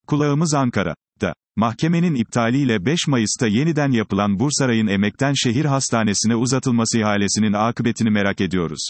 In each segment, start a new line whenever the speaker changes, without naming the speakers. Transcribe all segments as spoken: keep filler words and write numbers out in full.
Kulağımız Ankara'da. Mahkemenin iptaliyle beş Mayıs'ta yeniden yapılan Bursaray'ın Emek'ten şehir hastanesine uzatılması ihalesinin akıbetini merak ediyoruz.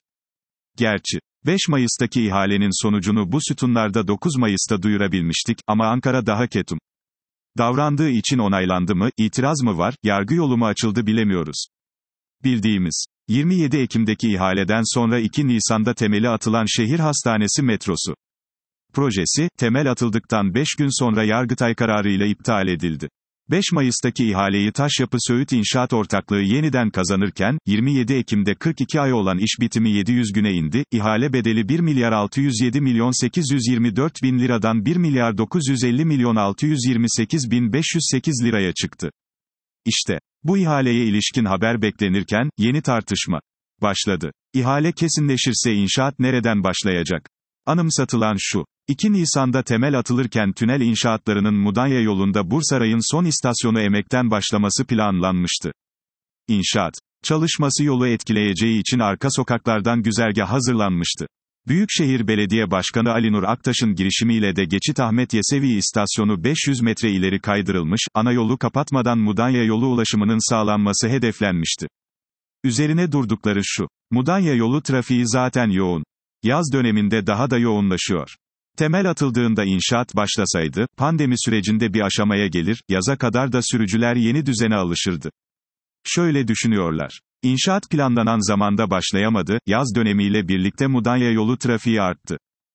Gerçi, beş Mayıs'taki ihalenin sonucunu bu sütunlarda dokuz Mayıs'ta duyurabilmiştik, ama Ankara daha ketum davrandığı için onaylandı mı, itiraz mı var, yargı yolu mu açıldı bilemiyoruz. Bildiğimiz, yirmi yedi Ekim'deki ihaleden sonra iki Nisan'da temeli atılan şehir hastanesi metrosu projesi, temel atıldıktan beş gün sonra Yargıtay kararıyla iptal edildi. beş Mayıs'taki ihaleyi Taşyapı Söğüt İnşaat Ortaklığı yeniden kazanırken, yirmi yedi Ekim'de kırk iki ay olan iş bitimi yedi yüz güne indi, ihale bedeli bir milyar altı yüz yedi milyon sekiz yüz yirmi dört bin liradan bir milyar dokuz yüz elli milyon altı yüz yirmi sekiz bin beş yüz sekiz liraya çıktı. İşte, bu ihaleye ilişkin haber beklenirken, yeni tartışma başladı. İhale kesinleşirse inşaat nereden başlayacak? Anımsatılan şu: iki Nisan'da temel atılırken tünel inşaatlarının Mudanya yolunda Bursaray'ın son istasyonu Emek'ten başlaması planlanmıştı. İnşaat çalışması yolu etkileyeceği için arka sokaklardan güzergah hazırlanmıştı. Büyükşehir Belediye Başkanı Ali Nur Aktaş'ın girişimiyle de Geçit Ahmet Yesevi istasyonu beş yüz metre ileri kaydırılmış, ana yolu kapatmadan Mudanya yolu ulaşımının sağlanması hedeflenmişti. Üzerine durdukları şu: Mudanya yolu trafiği zaten yoğun. Yaz döneminde daha da yoğunlaşıyor. Temel atıldığında inşaat başlasaydı, pandemi sürecinde bir aşamaya gelir, yaza kadar da sürücüler yeni düzene alışırdı. Şöyle düşünüyorlar: İnşaat planlanan zamanda başlayamadı, yaz dönemiyle birlikte Mudanya yolu trafiği arttı.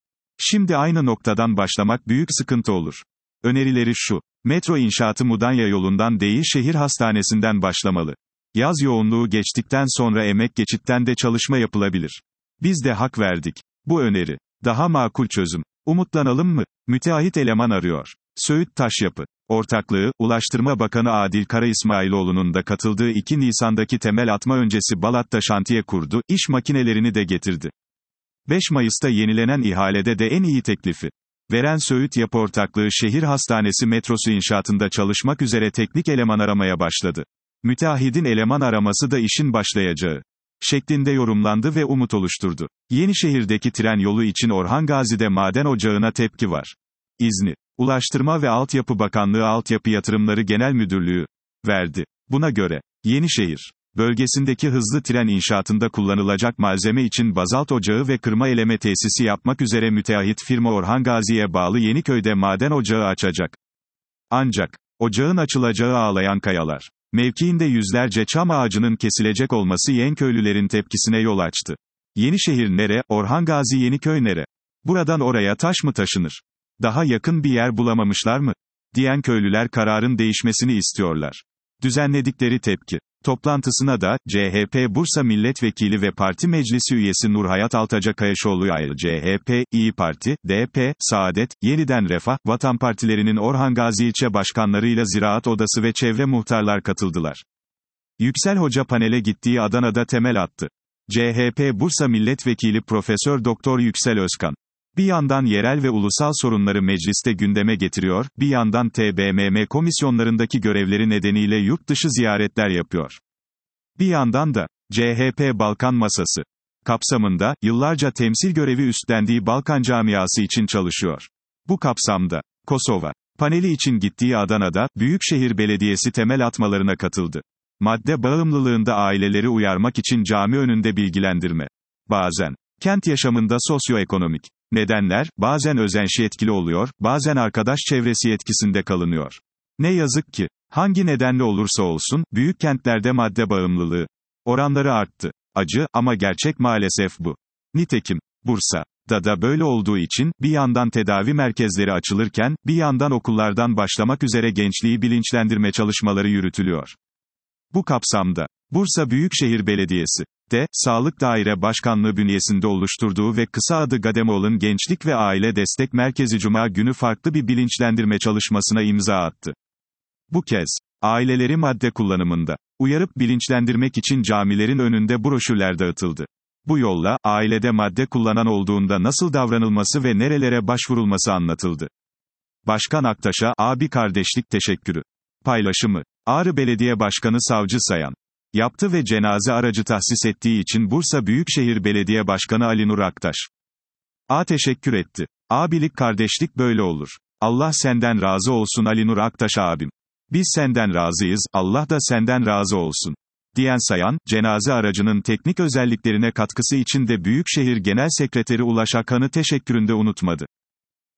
Şimdi aynı noktadan başlamak büyük sıkıntı olur. Önerileri şu: metro inşaatı Mudanya yolundan değil şehir hastanesinden başlamalı. Yaz yoğunluğu geçtikten sonra Emek geçitten de çalışma yapılabilir. Biz de hak verdik. Bu öneri daha makul çözüm. Umutlanalım mı? Müteahhit eleman arıyor. Söğüt Taşyapı Ortaklığı, Ulaştırma Bakanı Adil Kara İsmailoğlu'nun da katıldığı iki Nisan'daki temel atma öncesi Balat'ta şantiye kurdu, iş makinelerini de getirdi. beş Mayıs'ta yenilenen ihalede de en iyi teklifi veren Söğüt Yapı Ortaklığı şehir hastanesi metrosu inşaatında çalışmak üzere teknik eleman aramaya başladı. Müteahhidin eleman araması da işin başlayacağı şeklinde yorumlandı ve umut oluşturdu. Yenişehir'deki tren yolu için Orhan Gazi'de maden ocağına tepki var. İzni, Ulaştırma ve Altyapı Bakanlığı Altyapı Yatırımları Genel Müdürlüğü verdi. Buna göre, Yenişehir bölgesindeki hızlı tren inşaatında kullanılacak malzeme için bazalt ocağı ve kırma eleme tesisi yapmak üzere müteahhit firma Orhan Gazi'ye bağlı Yeniköy'de maden ocağı açacak. Ancak, ocağın açılacağı Ağlayan Kayalar mevkiinde yüzlerce çam ağacının kesilecek olması Yenköylülerin tepkisine yol açtı. Yenişehir nere, Orhan Gazi Yeniköy nere? Buradan oraya taş mı taşınır? Daha yakın bir yer bulamamışlar mı? Diyen köylüler kararın değişmesini istiyorlar. Düzenledikleri tepki toplantısına da, C H P Bursa Milletvekili ve Parti Meclisi üyesi Nurhayat Altaca-Kayaşoğlu ayrı C H P, İyi Parti, D P, Saadet, Yeniden Refah, Vatan Partilerinin Orhan Gazi ilçe başkanlarıyla Ziraat Odası ve çevre muhtarlar katıldılar. Yüksel Hoca panele gittiği Adana'da temel attı. C H P Bursa Milletvekili Profesör Doktor Yüksel Özkan bir yandan yerel ve ulusal sorunları mecliste gündeme getiriyor, bir yandan T B M M komisyonlarındaki görevleri nedeniyle yurt dışı ziyaretler yapıyor. Bir yandan da, C H P Balkan Masası kapsamında, yıllarca temsil görevi üstlendiği Balkan camiası için çalışıyor. Bu kapsamda, Kosova paneli için gittiği Adana'da, Büyükşehir Belediyesi temel atmalarına katıldı. Madde bağımlılığında aileleri uyarmak için cami önünde bilgilendirme. Bazen, kent yaşamında sosyoekonomik nedenler, bazen özenşi etkili oluyor, bazen arkadaş çevresi etkisinde kalınıyor. Ne yazık ki, hangi nedenle olursa olsun, büyük kentlerde madde bağımlılığı oranları arttı. Acı, ama gerçek maalesef bu. Nitekim, Bursa'da da böyle olduğu için, bir yandan tedavi merkezleri açılırken, bir yandan okullardan başlamak üzere gençliği bilinçlendirme çalışmaları yürütülüyor. Bu kapsamda, Bursa Büyükşehir Belediyesi de, Sağlık Daire Başkanlığı bünyesinde oluşturduğu ve kısa adı Gademol'un Gençlik ve Aile Destek Merkezi Cuma günü farklı bir bilinçlendirme çalışmasına imza attı. Bu kez, aileleri madde kullanımında uyarıp bilinçlendirmek için camilerin önünde broşürler dağıtıldı. Bu yolla, ailede madde kullanan olduğunda nasıl davranılması ve nerelere başvurulması anlatıldı. Başkan Aktaş'a, abi kardeşlik teşekkürü paylaşımı, Ağrı Belediye Başkanı Savcı Sayan yaptı ve cenaze aracı tahsis ettiği için Bursa Büyükşehir Belediye Başkanı Ali Nur Aktaş A teşekkür etti. Abilik kardeşlik böyle olur. Allah senden razı olsun Ali Nur Aktaş abim. Biz senden razıyız, Allah da senden razı olsun. Diyen Sayan, cenaze aracının teknik özelliklerine katkısı için de Büyükşehir Genel Sekreteri Ulaş Akan'ı teşekküründe unutmadı.